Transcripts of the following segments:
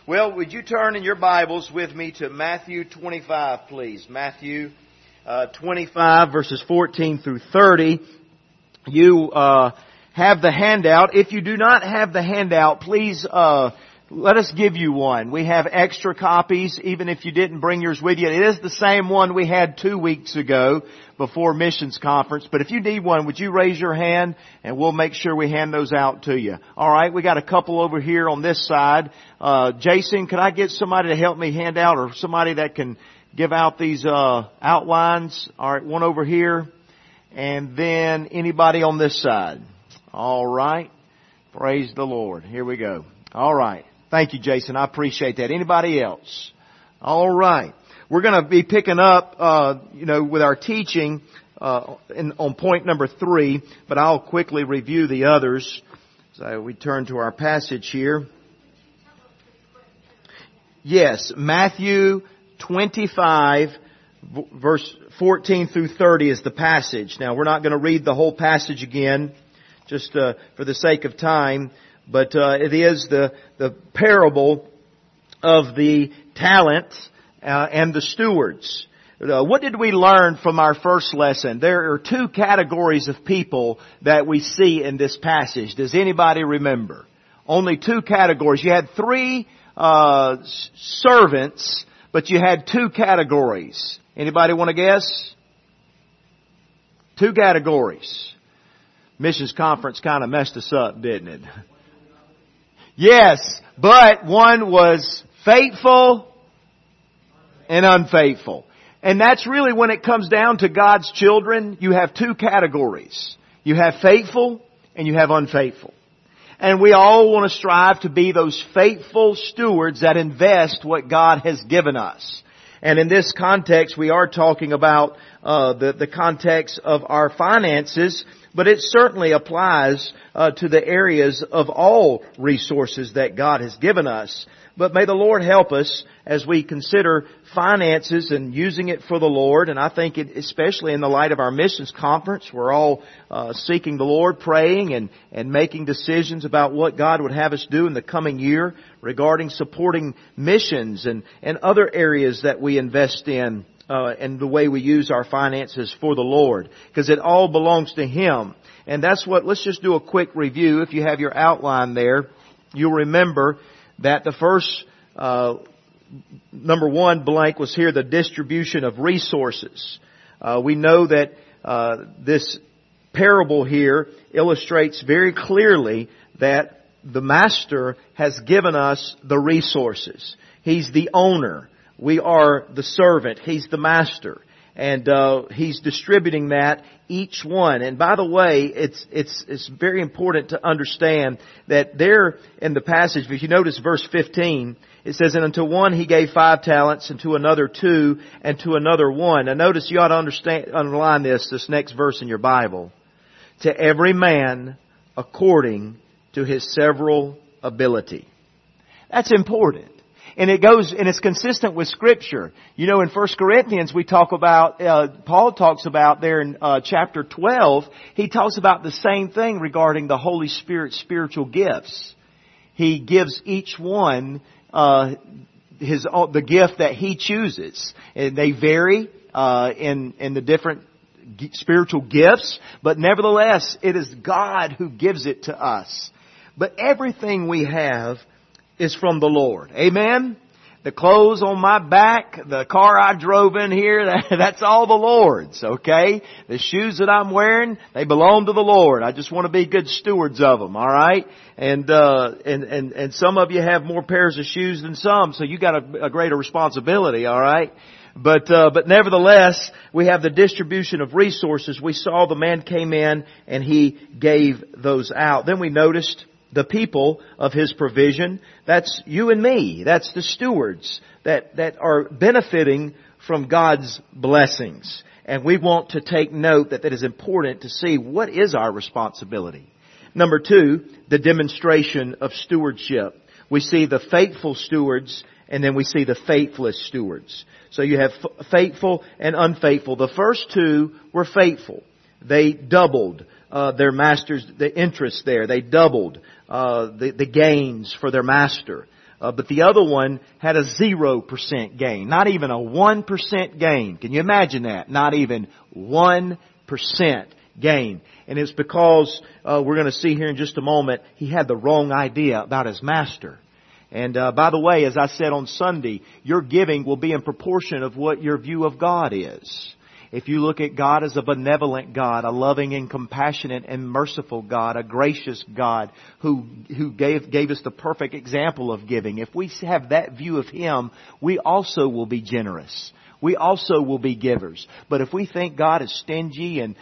Well, would you turn in your Bibles with me to Matthew 25, please? Matthew 25, verses 14 through 30. You have the handout. If you do not have the handout, please let us give you one. We have extra copies, even if you didn't bring yours with you. It is the same one we had 2 weeks ago before missions conference. But if you need one, would you raise your hand and we'll make sure we hand those out to you. All right, we got a couple over here on this side. Jason, could I get somebody to help me hand out, or somebody that can give out these outlines? All right, one over here. And then anybody on this side. All right. Praise the Lord. Here we go. All right. Thank you, Jason. I appreciate that. Anybody else? All right. We're going to be picking up, with our teaching on point number 3, but I'll quickly review the others. So we turn to our passage here. Yes, Matthew 25, verse 14 through 30 is the passage. Now, we're not going to read the whole passage again, just for the sake of time, but it is the parable of the talents and the stewards. What did we learn from our first lesson? There are 2 categories of people that we see in this passage. Does anybody remember? Only 2 categories. You had 3 servants, but you had 2 categories. Anybody want to guess? 2 categories. Missions conference kind of messed us up, didn't it? Yes, but one was faithful and unfaithful. And that's really when it comes down to God's children, you have 2 categories. You have faithful and you have unfaithful. And we all want to strive to be those faithful stewards that invest what God has given us. And in this context, we are talking about the context of our finances, but it certainly applies to the areas of all resources that God has given us. But may the Lord help us as we consider finances and using it for the Lord. And I think especially in the light of our missions conference, we're all seeking the Lord, praying and making decisions about what God would have us do in the coming year regarding supporting missions and other areas that we invest in and the way we use our finances for the Lord. Because it all belongs to Him. And let's just do a quick review. If you have your outline there, you'll remember that the first number 1 blank was here, the distribution of resources. We know that this parable here illustrates very clearly that the Master has given us the resources. He's the owner. We are the servant. He's the Master. And He's distributing that, each one. And by the way, it's very important to understand that there in the passage, if you notice verse 15, it says, "And unto one He gave 5 talents, and to another 2, and to another 1. Now notice, you ought to underline this next verse in your Bible. "To every man according to his several ability." That's important. And it's consistent with Scripture. You know, in 1 Corinthians we talk about, Paul talks about there in chapter 12, he talks about the same thing regarding the Holy Spirit's spiritual gifts. He gives each one the gift that he chooses. And they vary in the different spiritual gifts, but nevertheless, it is God who gives it to us. But everything we have is from the Lord. Amen? The clothes on my back, the car I drove in here, that's all the Lord's, okay? The shoes that I'm wearing, they belong to the Lord. I just want to be good stewards of them, alright? And some of you have more pairs of shoes than some, so you got a greater responsibility, alright? But nevertheless, we have the distribution of resources. We saw the man came in and he gave those out. Then we noticed the people of His provision. That's you and me. That's the stewards that are benefiting from God's blessings. And we want to take note that it is important to see what is our responsibility. Number 2, the demonstration of stewardship. We see the faithful stewards and then we see the faithless stewards. So you have faithful and unfaithful. The first 2 were faithful. They doubled their master's the interest there. They doubled the gains for their master. But the other one had a 0% gain. Not even a 1% gain. Can you imagine that? Not even 1% gain. And it's because, we're going to see here in just a moment, he had the wrong idea about his master. And by the way, as I said on Sunday, your giving will be in proportion of what your view of God is. If you look at God as a benevolent God, a loving and compassionate and merciful God, a gracious God who gave us the perfect example of giving. If we have that view of Him, we also will be generous. We also will be givers. But if we think God is stingy and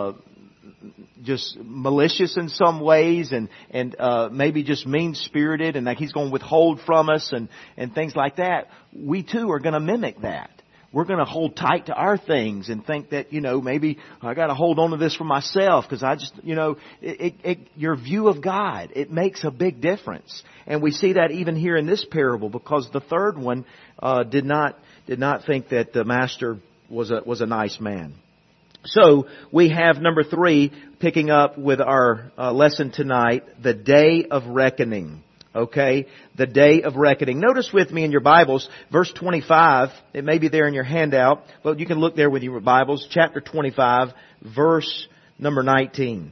just malicious in some ways and maybe just mean-spirited and like He's going to withhold from us and things like that, we too are going to mimic that. We're going to hold tight to our things and think that, maybe I got to hold on to this for myself because I just, your view of God, it makes a big difference. And we see that even here in this parable because the third one did not think that the master was a nice man. So we have number 3, picking up with our lesson tonight, the day of reckoning. Okay, the day of reckoning. Notice with me in your Bibles, verse 25. It may be there in your handout, but you can look there with your Bibles. Chapter 25, verse number 19.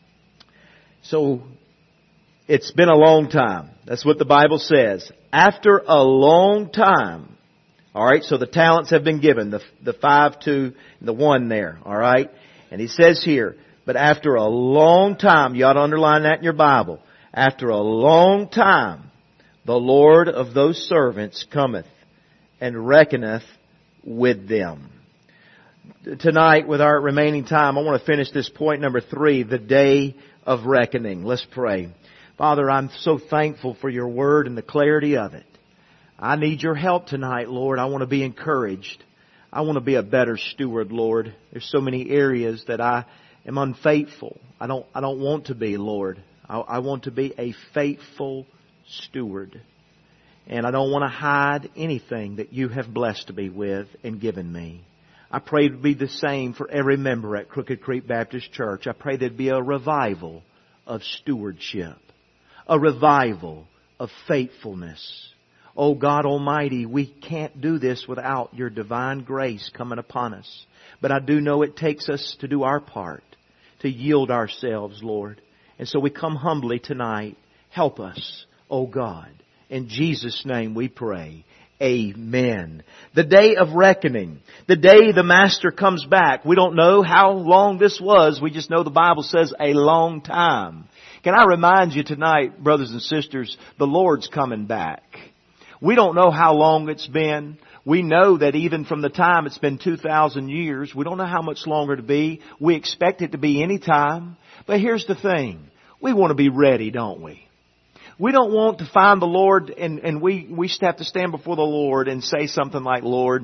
So, it's been a long time. That's what the Bible says. After a long time. Alright, so the talents have been given. The 5, 2, and the 1 there. Alright? And he says here, but after a long time, you ought to underline that in your Bible. After a long time, the Lord of those servants cometh and reckoneth with them. Tonight, with our remaining time, I want to finish this point number 3, the day of reckoning. Let's pray. Father, I'm so thankful for your word and the clarity of it. I need your help tonight, Lord. I want to be encouraged. I want to be a better steward, Lord. There's so many areas that I am unfaithful. I don't want to be, Lord. I want to be a faithful steward. And I don't want to hide anything that you have blessed me with and given me. I pray it would be the same for every member at Crooked Creek Baptist Church. I pray there'd be a revival of stewardship. A revival of faithfulness. Oh God Almighty, we can't do this without your divine grace coming upon us. But I do know it takes us to do our part, to yield ourselves, Lord. And so we come humbly tonight. Help us, oh God. In Jesus' name we pray. Amen. The day of reckoning. The day the Master comes back. We don't know how long this was. We just know the Bible says a long time. Can I remind you tonight, brothers and sisters, the Lord's coming back. We don't know how long it's been. We know that even from the time it's been 2,000 years, we don't know how much longer to be. We expect it to be any time. But here's the thing. We want to be ready, don't we? We don't want to find the Lord and we have to stand before the Lord and say something like, Lord,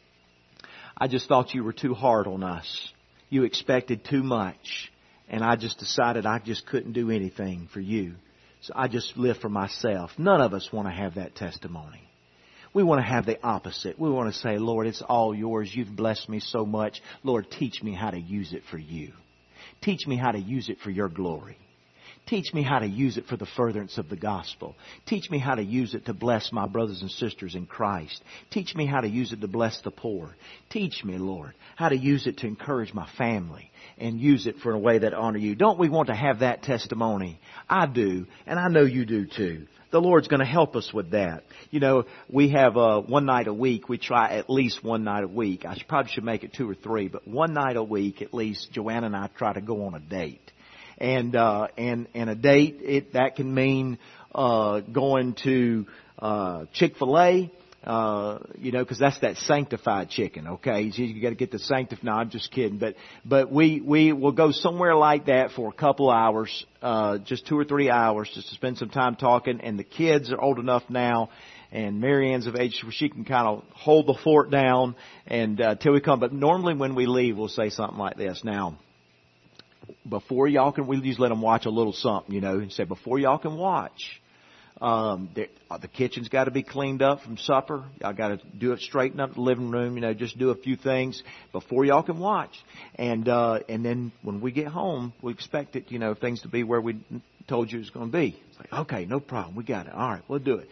I just thought you were too hard on us. You expected too much. And I just decided I just couldn't do anything for you. So I just live for myself. None of us want to have that testimony. We want to have the opposite. We want to say, Lord, it's all yours. You've blessed me so much. Lord, teach me how to use it for you. Teach me how to use it for your glory. Teach me how to use it for the furtherance of the gospel. Teach me how to use it to bless my brothers and sisters in Christ. Teach me how to use it to bless the poor. Teach me, Lord, how to use it to encourage my family and use it for a way that honor you. Don't we want to have that testimony? I do, and I know you do too. The Lord's going to help us with that. You know, we have one night a week. We try at least one night a week. I probably should make it 2 or 3, but one night a week at least, Joanna and I try to go on a date. And a date, that can mean going to Chick-fil-A, because that's that sanctified chicken, okay? You got to get the sanctified. No, I'm just kidding. But we will go somewhere like that for a couple hours, just 2 or 3 hours, just to spend some time talking. And the kids are old enough now, and Mary Ann's of age where she can kind of hold the fort down and till we come. But normally when we leave, we'll say something like this. Now, before y'all can, we just let them watch a little something, and say, before y'all can watch, the kitchen's got to be cleaned up from supper. Y'all got to do it, straighten up the living room, just do a few things before y'all can watch. And then when we get home, we expect it, things to be where we told you it's going to be. It's like, okay, no problem. We got it. All right, we'll do it.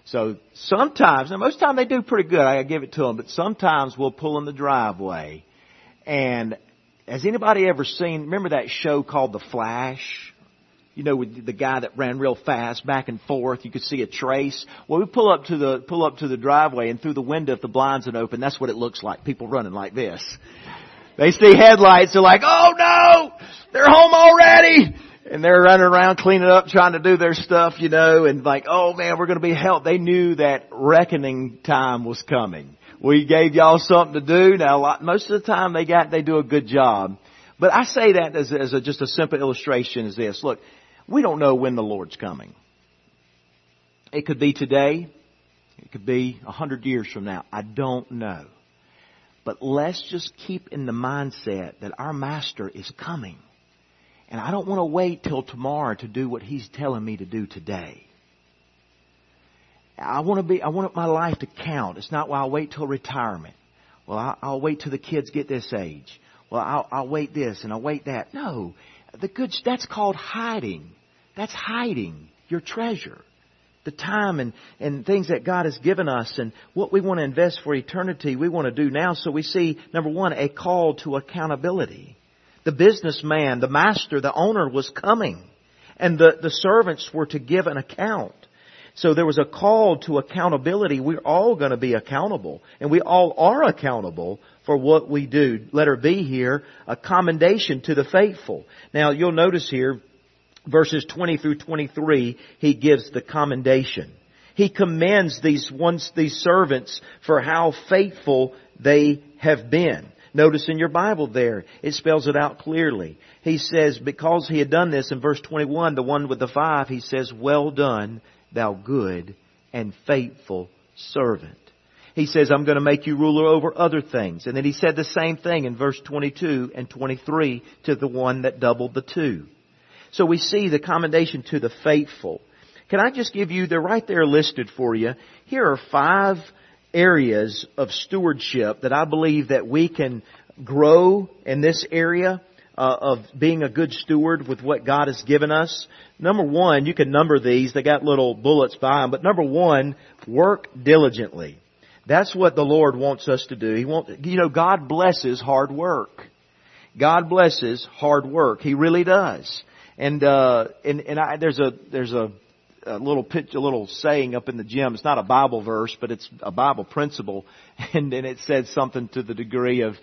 So sometimes, now most of the time they do pretty good, I give it to them, but sometimes we'll pull in the driveway. And has anybody ever seen, remember that show called The Flash? You know, with the guy that ran real fast back and forth, you could see a trace. Well, we pull up to the driveway, and through the window, if the blinds are open, that's what it looks like. People running like this. They see headlights, they're like, "Oh no! They're home already!" And they're running around cleaning up, trying to do their stuff, you know, and like, "Oh man, we're going to be helped." They knew that reckoning time was coming. We gave y'all something to do. Now, most of the time they do a good job. But I say that as just a simple illustration is this. Look, we don't know when the Lord's coming. It could be today. It could be 100 years from now. I don't know. But let's just keep in the mindset that our Master is coming. And I don't want to wait till tomorrow to do what He's telling me to do today. I want my life to count. It's not, well, I'll wait till retirement. Well, I'll wait till the kids get this age. Well, I'll wait this and I'll wait that. No. That's called hiding. That's hiding your treasure. The time and things that God has given us and what we want to invest for eternity, we want to do now. So we see, number one, a call to accountability. The businessman, the master, the owner was coming. And the servants were to give an account. So there was a call to accountability. We're all going to be accountable. And we all are accountable for what we do. Letter B here, a commendation to the faithful. Now you'll notice here, verses 20 through 23, he gives the commendation. He commends these servants for how faithful they have been. Notice in your Bible there, it spells it out clearly. He says, because he had done this in verse 21, the one with the 5, he says, "Well done, thou good and faithful servant." He says, "I'm going to make you ruler over other things." And then he said the same thing in verse 22 and 23 to the one that doubled the 2. So we see the commendation to the faithful. Can I just give you, they're right there listed for you. Here are 5 areas of stewardship that I believe that we can grow in this area of being a good steward with what God has given us. Number 1, you can number these. They got little bullets by them. But number 1, work diligently. That's what the Lord wants us to do. God blesses hard work. God blesses hard work. He really does. And there's a little saying up in the gym. It's not a Bible verse, but it's a Bible principle. And it says something to the degree of,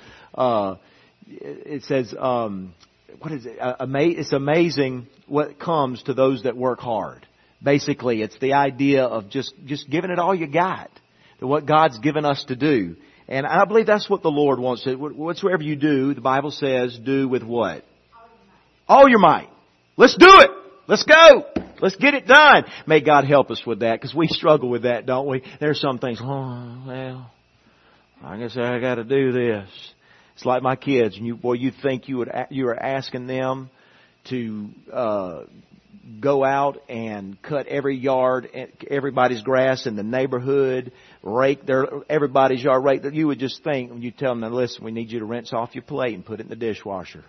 it says, what is it? It's amazing what comes to those that work hard. Basically, it's the idea of just giving it all you got to what God's given us to do. And I believe that's what the Lord wants. Whatsoever you do, the Bible says, do with what? All your might. Let's do it. Let's go. Let's get it done. May God help us with that, because we struggle with that, don't we? There's some things, I guess I got to do this. It's like my kids, and you think you are asking them to go out and cut everybody's grass in the neighborhood, rake everybody's yard, rake. You would just think when you tell them, listen, we need you to rinse off your plate and put it in the dishwasher.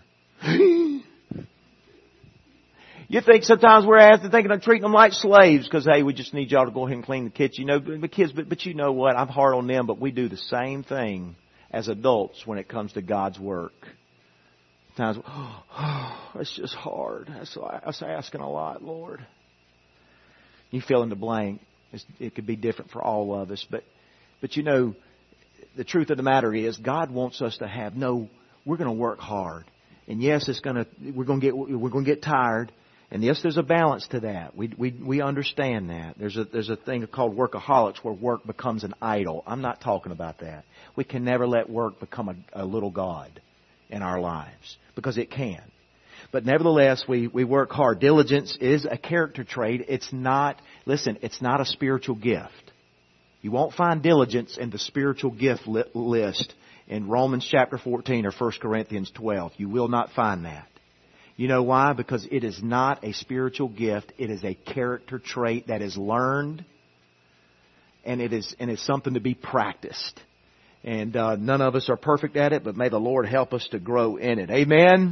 You think sometimes we're thinking of treating them like slaves because, hey, we just need y'all to go ahead and clean the kitchen. The kids, but you know what? I'm hard on them, but we do the same thing as adults when it comes to God's work. Sometimes, it's just hard. That's asking a lot, Lord. You fill in the blank. It could be different for all of us, but the truth of the matter is, God wants us to have we're going to work hard, and yes, we're going to get tired. And yes, there's a balance to that. We understand that. There's a thing called workaholics where work becomes an idol. I'm not talking about that. We can never let work become a little god in our lives, because it can. But nevertheless, we work hard. Diligence is a character trait. It's not a spiritual gift. You won't find diligence in the spiritual gift list in Romans chapter 14 or 1 Corinthians 12. You will not find that. You know why? Because it is not a spiritual gift. It is a character trait that is learned, and it's something to be practiced. And none of us are perfect at it, but may the Lord help us to grow in it. Amen?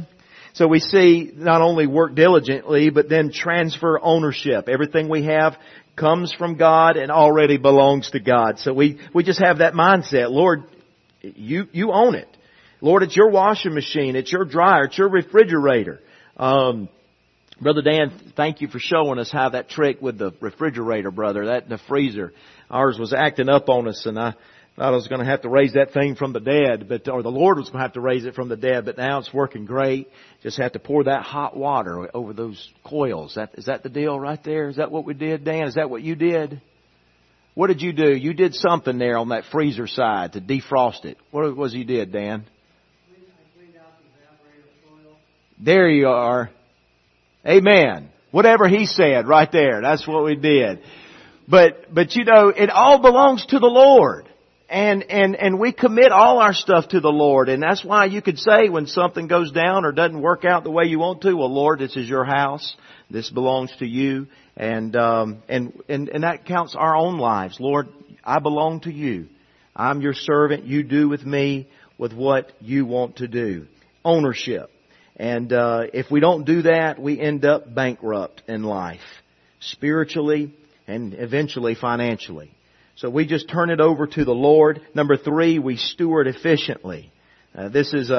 So we see not only work diligently, but then transfer ownership. Everything we have comes from God and already belongs to God. So we just have that mindset. Lord, you own it. Lord, it's your washing machine. It's your dryer. It's your refrigerator. Brother Dan, thank you for showing us how that trick with the refrigerator, brother, that and the freezer. Ours was acting up on us, and I thought I was going to have to raise that thing from the dead, or the Lord was going to have to raise it from the dead, but now it's working great. Just have to pour that hot water over those coils. Is that the deal right there? Is that what we did, Dan? Is that what you did? What did you do? You did something there on that freezer side to defrost it. What was you did, Dan? I cleaned out the evaporator coil. There you are. Amen. Whatever he said right there, that's what we did. But you know, it all belongs to the Lord. And we commit all our stuff to the Lord. And that's why you could say when something goes down or doesn't work out the way you want to, well, Lord, this is your house. This belongs to you. And that counts our own lives. Lord, I belong to you. I'm your servant. You do with me with what you want to do. Ownership. And if we don't do that, we end up bankrupt in life, spiritually and eventually financially. So we just turn it over to the Lord. Number 3, we steward efficiently. This is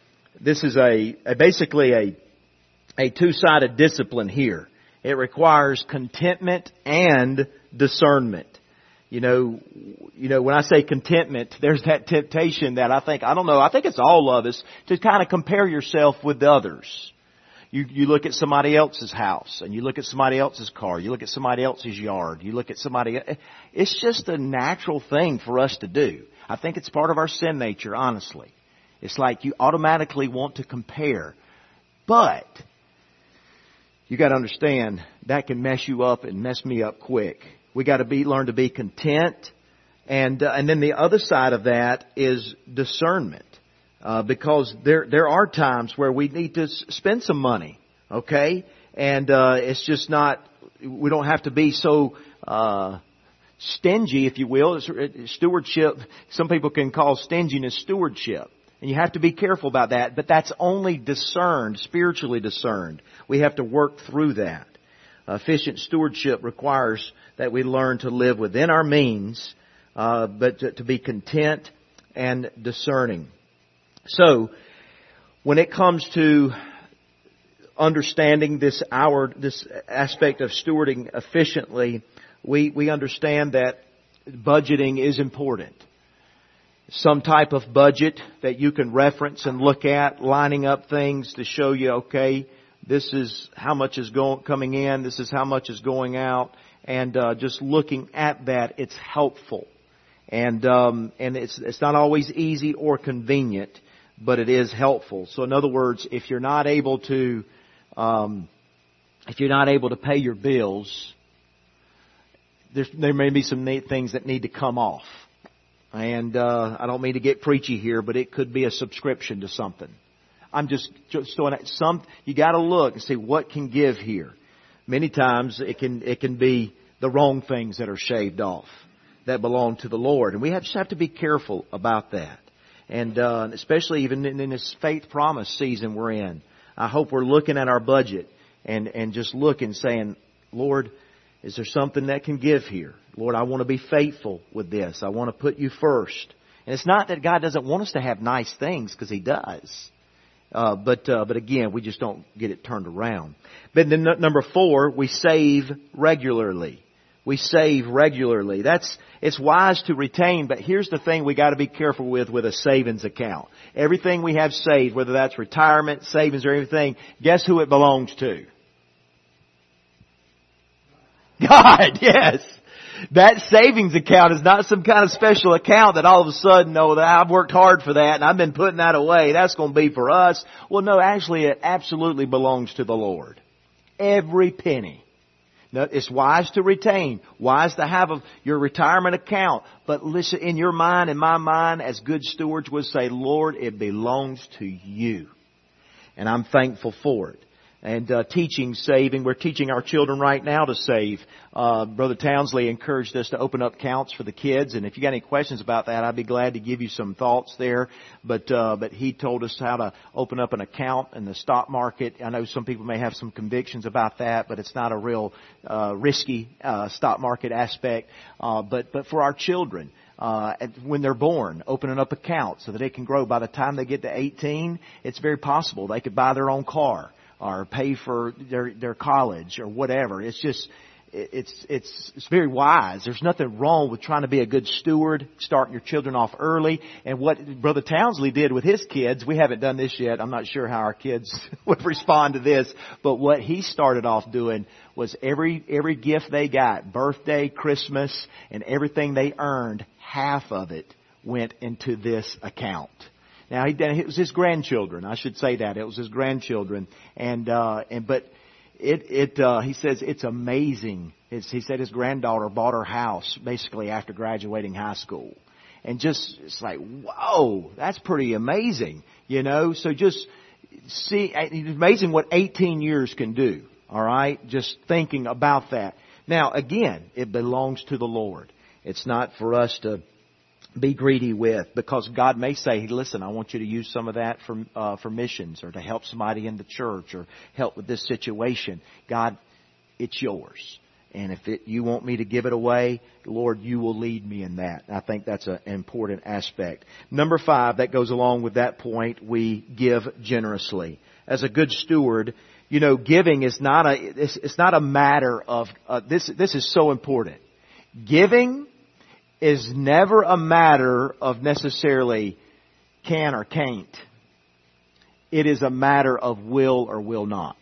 basically a two-sided discipline here. It requires contentment and discernment. You know, when I say contentment, there's that temptation that I think it's all of us to kind of compare yourself with others. You look at somebody else's house and you look at somebody else's car. You look at somebody else's yard. You look at it's just a natural thing for us to do. I think it's part of our sin nature, honestly. It's like you automatically want to compare. But you got to understand that can mess you up and mess me up quick. We got to learn to be content, and then the other side of that is discernment, because there are times where we need to spend some money, okay, and it's just not. We don't have to be so stingy, if you will. Stewardship. Some people can call stinginess stewardship, and you have to be careful about that. But that's only discerned, spiritually discerned. We have to work through that. Efficient stewardship requires that we learn to live within our means, but to be content and discerning. So, when it comes to understanding this aspect of stewarding efficiently, we understand that budgeting is important. Some type of budget that you can reference and look at, lining up things to show you, okay, this is how much is coming in, this is how much is going out, and just looking at that, it's helpful. And it's not always easy or convenient, but it is helpful. So in other words, if you're not able to pay your bills, there may be some things that need to come off. And I don't mean to get preachy here, but it could be a subscription to something. I'm just throwing out you got to look and see what can give here. Many times it can be the wrong things that are shaved off that belong to the Lord, and we just have to be careful about that. And especially even in this faith promise season we're in, I hope we're looking at our budget and just looking, saying, Lord, is there something that can give here? Lord, I want to be faithful with this. I want to put you first. And it's not that God doesn't want us to have nice things, because He does. But again, we just don't get it turned around. But then number 4, we save regularly. We save regularly. It's wise to retain, but here's the thing we got to be careful with a savings account. Everything we have saved, whether that's retirement, savings, or anything, guess who it belongs to? God, yes. That savings account is not some kind of special account that all of a sudden, that I've worked hard for that and I've been putting that away. That's going to be for us. Well, no, actually it absolutely belongs to the Lord. Every penny. Now, it's wise to retain, wise to have your retirement account. But listen, in your mind and my mind, as good stewards would say, Lord, it belongs to you. And I'm thankful for it. and teaching saving. We're teaching our children right now to save. Brother Townsley encouraged us to open up accounts for the kids, and if you got any questions about that, I'd be glad to give you some thoughts there. But he told us how to open up an account in the stock market. I know some people may have some convictions about that, but it's not a real risky stock market aspect. But for our children, when they're born, opening up accounts so that they can grow. By the time they get to 18, it's very possible they could buy their own car or pay for their college or whatever. It's just, it's very wise. There's nothing wrong with trying to be a good steward, starting your children off early. And what Brother Townsley did with his kids, we haven't done this yet. I'm not sure how our kids would respond to this, but what he started off doing was every gift they got, birthday, Christmas, and everything they earned, half of it went into this account. Now it was his grandchildren. I should say that it was his grandchildren, but he says it's amazing. He said his granddaughter bought her house basically after graduating high school, and just it's like, whoa, that's pretty amazing, you know. So just see, it's amazing what 18 years can do. All right, just thinking about that. Now again, it belongs to the Lord. It's not for us to be greedy with, because God may say, hey, listen, I want you to use some of that for missions or to help somebody in the church or help with this situation. God, it's yours. And if you want me to give it away, Lord, you will lead me in that. I think that's an important aspect. Number 5, that goes along with that point, we give generously. As a good steward, you know, giving is it's not a matter of, this is so important. Giving is never a matter of necessarily can or can't. It is a matter of will or will not.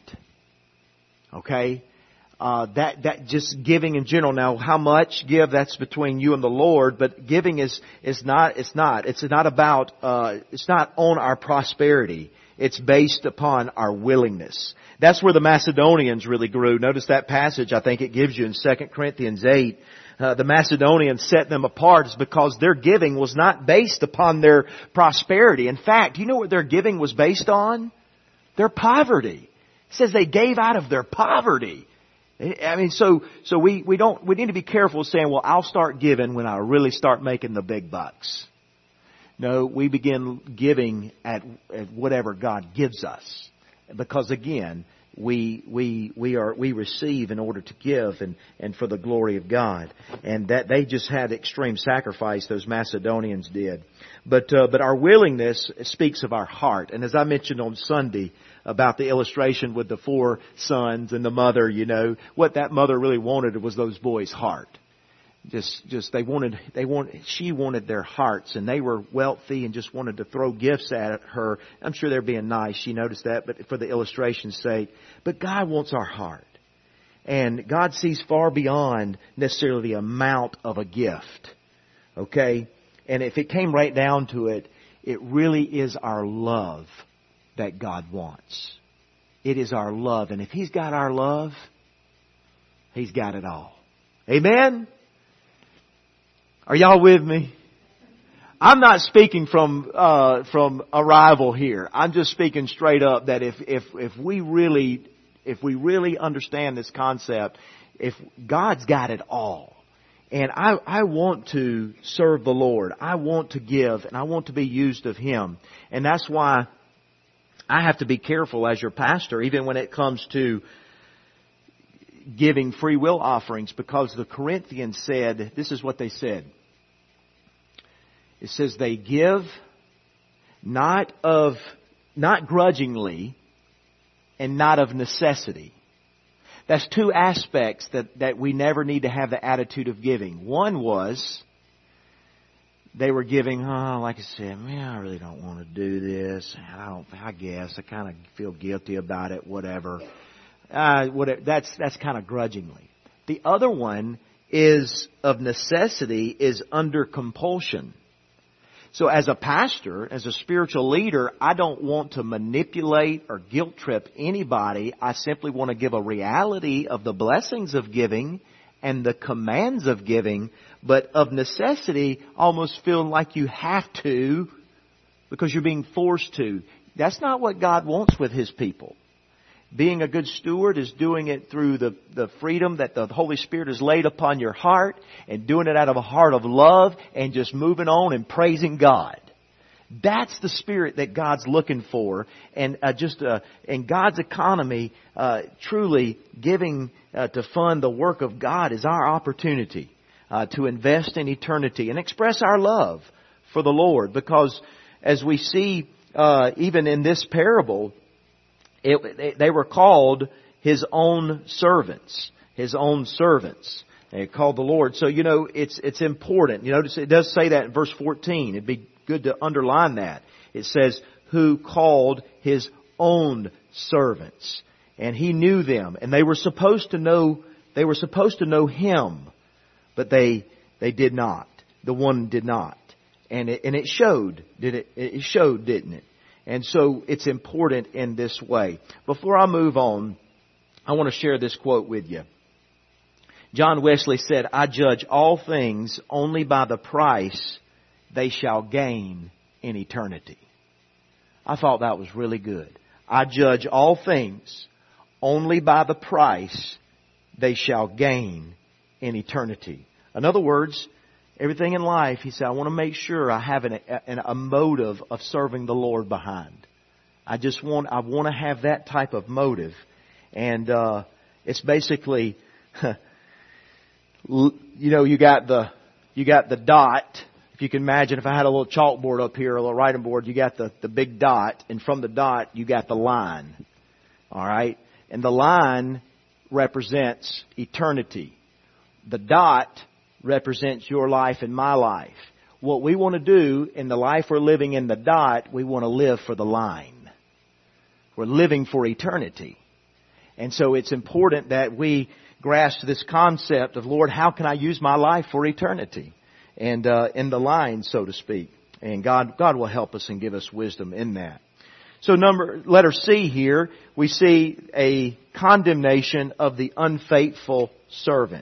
Okay? That just giving in general. Now, how much give, that's between you and the Lord, but giving it's not about, it's not on our prosperity. It's based upon our willingness. That's where the Macedonians really grew. Notice that passage, I think it gives you in 2 Corinthians 8. The Macedonians set them apart is because their giving was not based upon their prosperity. In fact, you know what their giving was based on? Their poverty. It says they gave out of their poverty. I mean, so we need to be careful saying, well, I'll start giving when I really start making the big bucks. No, we begin giving at whatever God gives us. Because again, we receive in order to give and for the glory of God. And that they just had extreme sacrifice, those Macedonians did. But our willingness speaks of our heart. And as I mentioned on Sunday about the illustration with the 4 sons and the mother, you know, what that mother really wanted was those boys' heart. She wanted their hearts, and they were wealthy and just wanted to throw gifts at her. I'm sure they're being nice. She noticed that, but for the illustration's sake. But God wants our heart. And God sees far beyond necessarily the amount of a gift. Okay? And if it came right down to it, it really is our love that God wants. It is our love. And if He's got our love, He's got it all. Amen? Are y'all with me? I'm not speaking from arrival here. I'm just speaking straight up that if we really understand this concept, if God's got it all, and I want to serve the Lord, I want to give, and I want to be used of Him, and that's why I have to be careful as your pastor, even when it comes to giving free will offerings, because the Corinthians said, this is what they said. It says they give not grudgingly and not of necessity. That's 2 aspects that we never need to have the attitude of giving. One was they were giving, like I said, man, I really don't want to do this. I guess I kind of feel guilty about it, whatever. That's kind of grudgingly. The other one is of necessity, is under compulsion. So as a pastor, as a spiritual leader, I don't want to manipulate or guilt trip anybody. I simply want to give a reality of the blessings of giving and the commands of giving, but of necessity, almost feeling like you have to because you're being forced to. That's not what God wants with His people. Being a good steward is doing it through the freedom that the Holy Spirit has laid upon your heart and doing it out of a heart of love and just moving on and praising God. That's the spirit that God's looking for. And in God's economy, truly giving to fund the work of God is our opportunity to invest in eternity and express our love for the Lord. Because as we see even in this parable, they were called His own servants. His own servants. They called the Lord. So, it's important. You notice it does say that in verse 14. It'd be good to underline that. It says, who called His own servants. And He knew them. And they were supposed to know Him. But they did not. The one did not. And it showed. It showed, didn't it? And so it's important in this way. Before I move on, I want to share this quote with you. John Wesley said, I judge all things only by the price they shall gain in eternity. I thought that was really good. I judge all things only by the price they shall gain in eternity. In other words, everything in life, he said, I want to make sure I have a motive of serving the Lord behind. I want to have that type of motive. And it's basically, you got the dot. If you can imagine, if I had a little chalkboard up here, a little writing board, you got the big dot. And from the dot, you got the line. All right? And the line represents eternity. The dot represents your life and my life. What we want to do in the life we're living in the dot, we want to live for the line. We're living for eternity. And so it's important that we grasp this concept of, Lord, how can I use my life for eternity? And in the line, so to speak. And God will help us and give us wisdom in that. So letter C here, we see a condemnation of the unfaithful servant.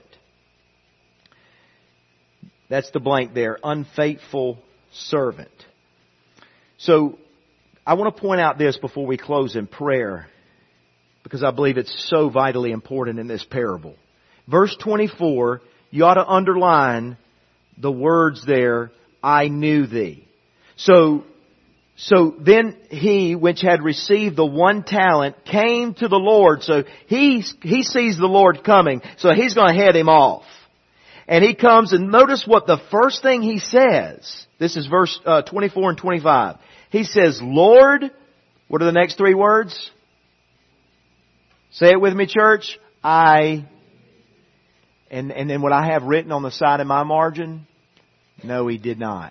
That's the blank there. Unfaithful servant. So I want to point out this before we close in prayer, because I believe it's so vitally important in this parable. Verse 24, you ought to underline the words there, I knew thee. So then he, which had received the 1 talent, came to the Lord. So he sees the Lord coming, so he's going to head him off. And he comes, and notice what the first thing he says. This is verse 24 and 25. He says, Lord, what are the next 3 words? Say it with me, church. And then what I have written on the side of my margin? No, he did not.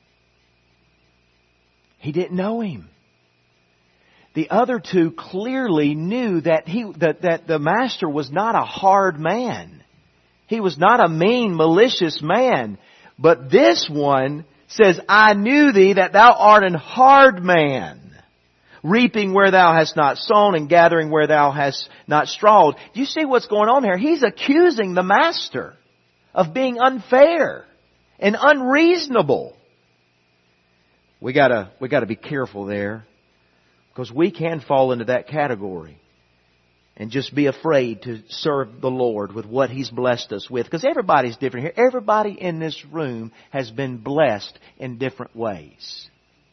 He didn't know him. The other 2 clearly knew that that the master was not a hard man. He was not a mean, malicious man. But this one says, I knew thee that thou art an hard man, reaping where thou hast not sown and gathering where thou hast not strawed. Do you see what's going on here? He's accusing the master of being unfair and unreasonable. We gotta be careful there, because we can fall into that category and just be afraid to serve the Lord with what He's blessed us with. Because everybody's different here. Everybody in this room has been blessed in different ways.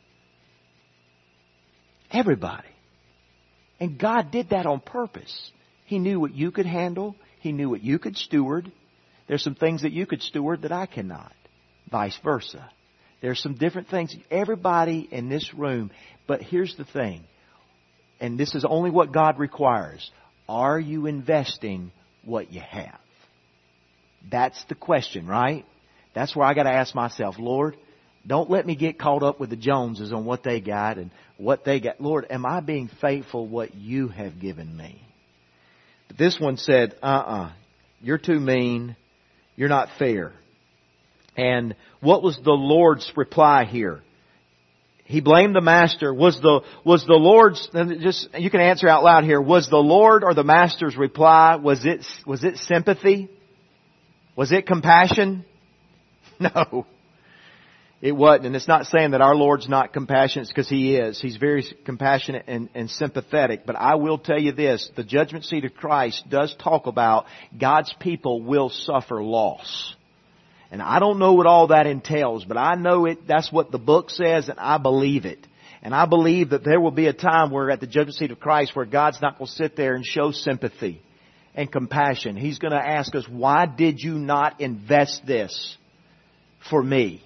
Everybody. And God did that on purpose. He knew what you could handle. He knew what you could steward. There's some things that you could steward that I cannot. Vice versa. There's some different things. Everybody in this room. But here's the thing. And this is only what God requires. Are you investing what you have? That's the question, right? That's where I got to ask myself, Lord, don't let me get caught up with the Joneses on what they got and what they got. Lord, am I being faithful what you have given me? But this one said, you're too mean. You're not fair. And what was the Lord's reply here? He blamed the master. Was the Lord's, just, you can answer out loud here, was the Lord or the master's reply, was it sympathy? Was it compassion? No. It wasn't. And it's not saying that our Lord's not compassionate, because He is. He's very compassionate and sympathetic. But I will tell you this, the judgment seat of Christ does talk about God's people will suffer loss. And I don't know what all that entails, but I know that's what the book says, and I believe it. And I believe that there will be a time where at the judgment seat of Christ where God's not going to sit there and show sympathy and compassion. He's going to ask us, why did you not invest this for me?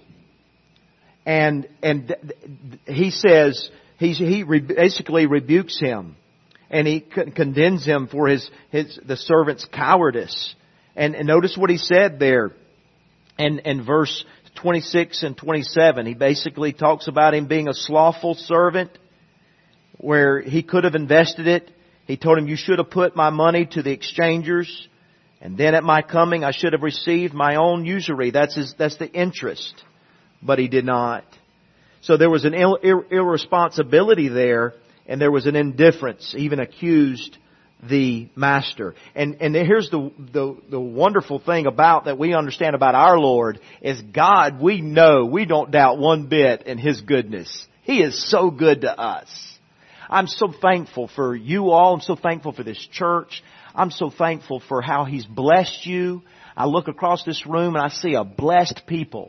And he says, he basically rebukes him, and he condemns him for the servant's cowardice. And notice what he said there in verse 26 and 27. He basically talks about him being a slothful servant, where he could have invested it. He told him, you should have put my money to the exchangers, and then at my coming I should have received my own usury. That's the interest. But he did not. So there was an irresponsibility there, and there was an indifference. He even accused the master. And here's the wonderful thing about that we understand about our Lord is God, we don't doubt one bit in His goodness. He is so good to us. I'm so thankful for you all. I'm so thankful for this church. I'm so thankful for how He's blessed you. I look across this room and I see a blessed people.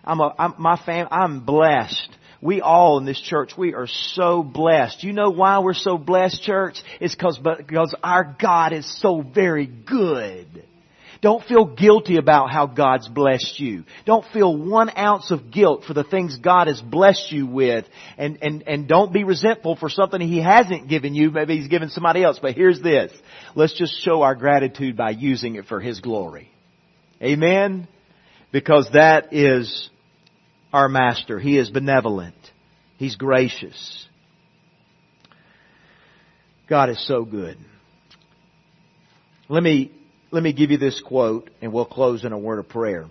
I'm blessed. We all in this church, we are so blessed. You know why we're so blessed, church? It's because our God is so very good. Don't feel guilty about how God's blessed you. Don't feel 1 ounce of guilt for the things God has blessed you with. And don't be resentful for something He hasn't given you. Maybe He's given somebody else. But here's this. Let's just show our gratitude by using it for His glory. Amen? Because that is our Master. He is benevolent. He's gracious. God is so good. Let me give you this quote, and we'll close in a word of prayer.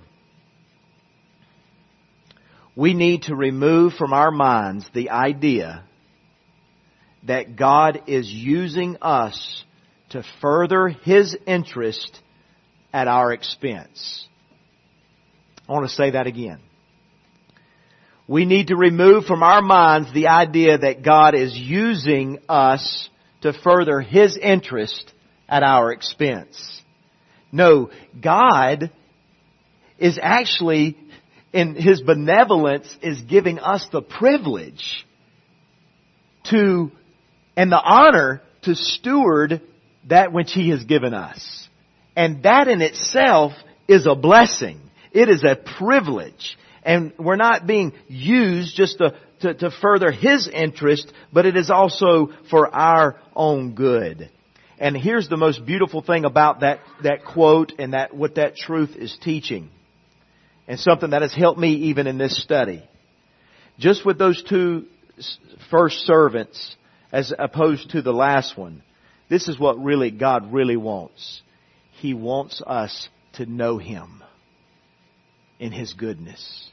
We need to remove from our minds the idea that God is using us to further His interest at our expense. I want to say that again. We need to remove from our minds the idea that God is using us to further His interest at our expense. No, God is actually, in His benevolence, is giving us the privilege to, and the honor to steward that which He has given us. And that in itself is a blessing. It is a privilege. And we're not being used just to further His interest, but it is also for our own good. And here's the most beautiful thing about that quote and what that truth is teaching. And something that has helped me even in this study. Just with those two first servants as opposed to the last one, this is what really God really wants. He wants us to know Him in His goodness.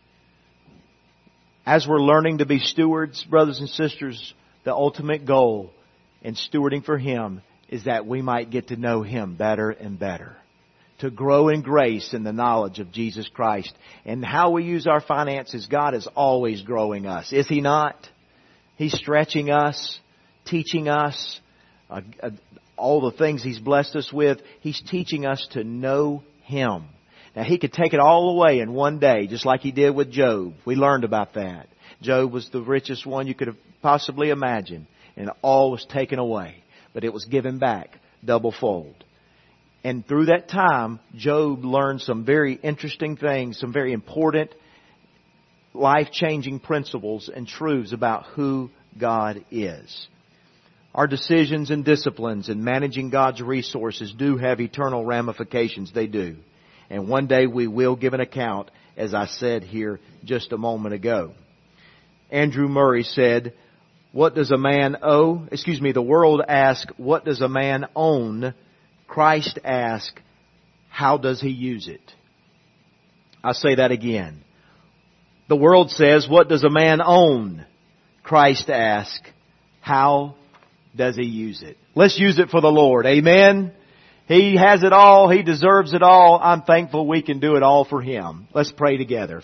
As we're learning to be stewards, brothers and sisters, the ultimate goal in stewarding for Him is that we might get to know Him better and better. To grow in grace and the knowledge of Jesus Christ. And how we use our finances, God is always growing us. Is He not? He's stretching us, teaching us, all the things He's blessed us with. He's teaching us to know Him. Now, He could take it all away in one day, just like He did with Job. We learned about that. Job was the richest one you could have possibly imagined, and all was taken away. But it was given back double-fold. And through that time, Job learned some very interesting things, some very important, life-changing principles and truths about who God is. Our decisions and disciplines in managing God's resources do have eternal ramifications. They do. And one day we will give an account, as I said here just a moment ago. Andrew Murray said, what does a man owe? The world asks, what does a man own? Christ asks, how does he use it? I'll say that again. The world says, what does a man own? Christ asks, how does he use it? Let's use it for the Lord. Amen? He has it all. He deserves it all. I'm thankful we can do it all for Him. Let's pray together.